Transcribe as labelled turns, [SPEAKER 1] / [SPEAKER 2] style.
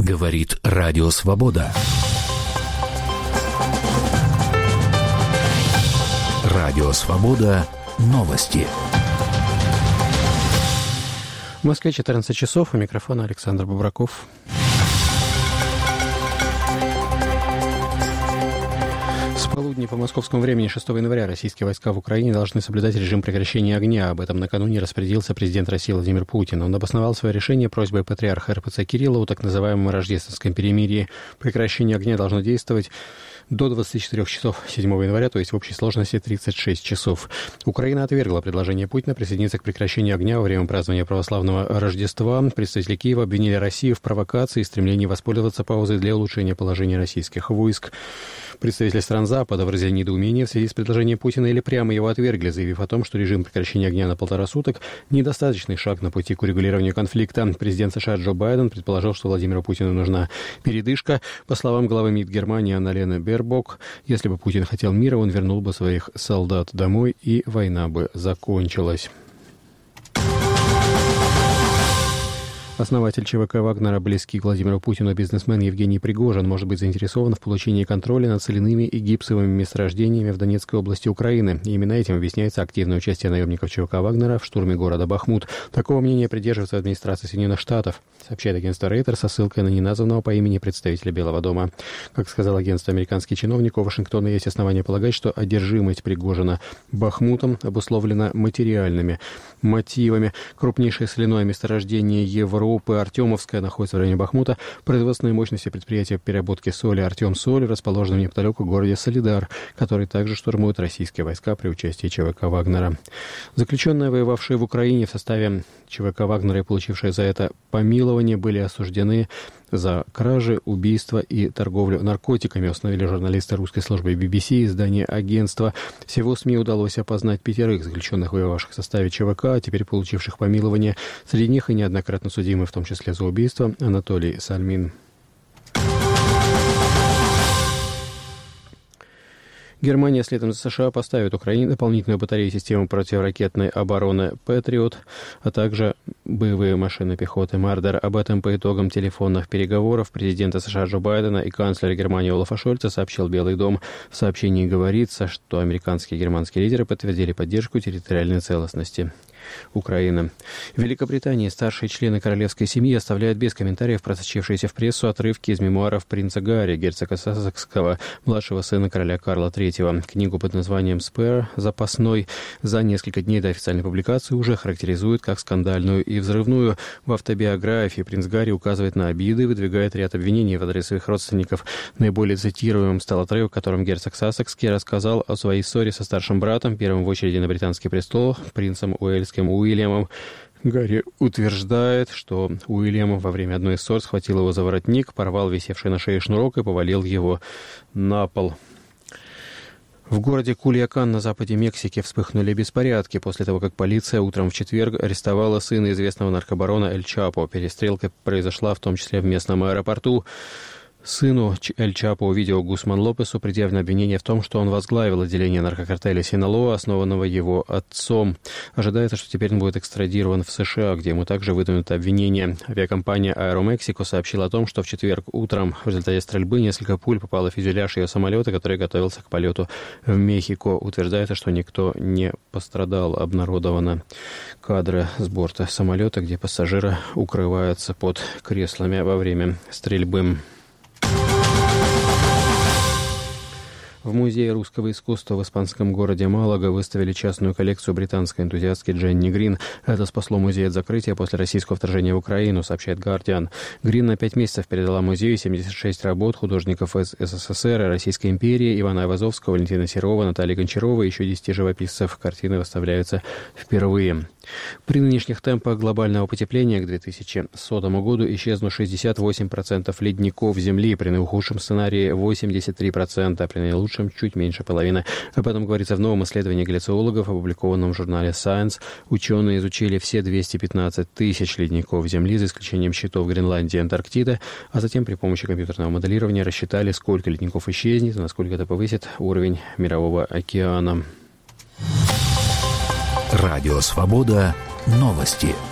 [SPEAKER 1] Говорит Радио Свобода. Радио Свобода. Новости.
[SPEAKER 2] В Москве 14 часов. У микрофона Александр Бобраков. С полудня по московскому времени 6 января российские войска в Украине должны соблюдать режим прекращения огня. Об этом накануне распорядился президент России Владимир Путин. Он обосновал свое решение просьбой патриарха РПЦ Кирилла о так называемом рождественском перемирии. Прекращение огня должно действовать до 24 часов 7 января, то есть в общей сложности 36 часов. Украина отвергла предложение Путина присоединиться к прекращению огня во время празднования православного Рождества. Представители Киева обвинили Россию в провокации и стремлении воспользоваться паузой для улучшения положения российских войск. Представители стран Запада выразили недоумение в связи с предложением Путина или прямо его отвергли, заявив о том, что режим прекращения огня на 1,5 суток – недостаточный шаг на пути к урегулированию конфликта. Президент США Джо Байден предположил, что Владимиру Путину нужна передышка. По словам главы МИД Германии Анна-Лены Бербок, если бы Путин хотел мира, он вернул бы своих солдат домой, и война бы закончилась. Основатель ЧВК «Вагнера», близкий к Владимиру Путину бизнесмен Евгений Пригожин, может быть заинтересован в получении контроля над соляными и гипсовыми месторождениями в Донецкой области Украины. И именно этим объясняется активное участие наемников ЧВК «Вагнера» в штурме города Бахмут. Такого мнения придерживается администрация Соединенных Штатов, сообщает агентство Reuters со ссылкой на неназванного по имени представителя Белого дома. Как сказал агентство американский чиновник, у Вашингтона есть основания полагать, что одержимость Пригожина Бахмутом обусловлена материальными мотивами. Крупнейшее соляное месторождение Европы Артемовская находится в районе Бахмута. Производственные мощности предприятия переработки соли «Артемсоль» расположены неподалеку в городе Солидар, который также штурмуют российские войска при участии ЧВК «Вагнера». Заключенные, воевавшие в Украине в составе ЧВК «Вагнера» и получившие за это помилование, были осуждены за кражи, убийства и торговлю наркотиками, установили журналисты русской службы BBC и издания агентства. Всего СМИ удалось опознать 5 заключенных, воевавших в составе ЧВК, а теперь получивших помилование. Среди них и неоднократно судимый, в том числе за убийство, Анатолий Сальмин. Германия следом за США поставит Украине дополнительную батарею системы противоракетной обороны «Патриот», а также боевые машины пехоты «Мардер». Об этом по итогам телефонных переговоров президента США Джо Байдена и канцлера Германии Олафа Шольца сообщил Белый дом. В сообщении говорится, что американские и германские лидеры подтвердили поддержку территориальной целостности Украины. В Великобритании старшие члены королевской семьи оставляют без комментариев просочившиеся в прессу отрывки из мемуаров принца Гарри, герцога Сассекского, младшего сына короля Карла III. Книгу под названием «Спэр. Запасной» за несколько дней до официальной публикации уже характеризуют как скандальную и взрывную. В автобиографии принц Гарри указывает на обиды и выдвигает ряд обвинений в адрес своих родственников. Наиболее цитируемым стал отрывок, в котором герцог Сассекский рассказал о своей ссоре со старшим братом, первым в очереди на британский престол, принцем Уэльским Уильямом. Гарри утверждает, что Уильям во время одной из ссор схватил его за воротник, порвал висевший на шее шнурок и повалил его на пол. В городе Кульякан на западе Мексики вспыхнули беспорядки после того, как полиция утром в четверг арестовала сына известного наркобарона Эль Чапо. Перестрелка произошла в том числе в местном аэропорту. Сыну Эль Чапо видео Гусман Лопесу предъявлено обвинение в том, что он возглавил отделение наркокартеля Синалоа, основанного его отцом. Ожидается, что теперь он будет экстрадирован в США, где ему также выдвинуто обвинение. Авиакомпания Аэромексико сообщила о том, что в четверг утром в результате стрельбы несколько пуль попало в фюзеляж ее самолета, который готовился к полету в Мехико. Утверждается, что никто не пострадал. Обнародованы кадры с борта самолета, где пассажиры укрываются под креслами во время стрельбы. В Музее русского искусства в испанском городе Малага выставили частную коллекцию британской энтузиастки Дженни Грин. Это спасло музей от закрытия после российского вторжения в Украину, сообщает «Гардиан». Грин на 5 месяцев передала музею 76 работ художников из СССР и Российской империи: Ивана Айвазовского, Валентина Серова, Натальи Гончарова и еще 10 живописцев. Картины выставляются впервые. При нынешних темпах глобального потепления к 2100 году исчезнут 68% ледников Земли, при наихудшем сценарии 83%, при наилучшем чуть меньше половины. Об этом говорится в новом исследовании гляциологов, опубликованном в журнале Science. Ученые изучили все 215 тысяч ледников Земли, за исключением щитов Гренландии и Антарктиды, а затем при помощи компьютерного моделирования рассчитали, сколько ледников исчезнет и насколько это повысит уровень Мирового океана.
[SPEAKER 1] Радио Свобода. Новости.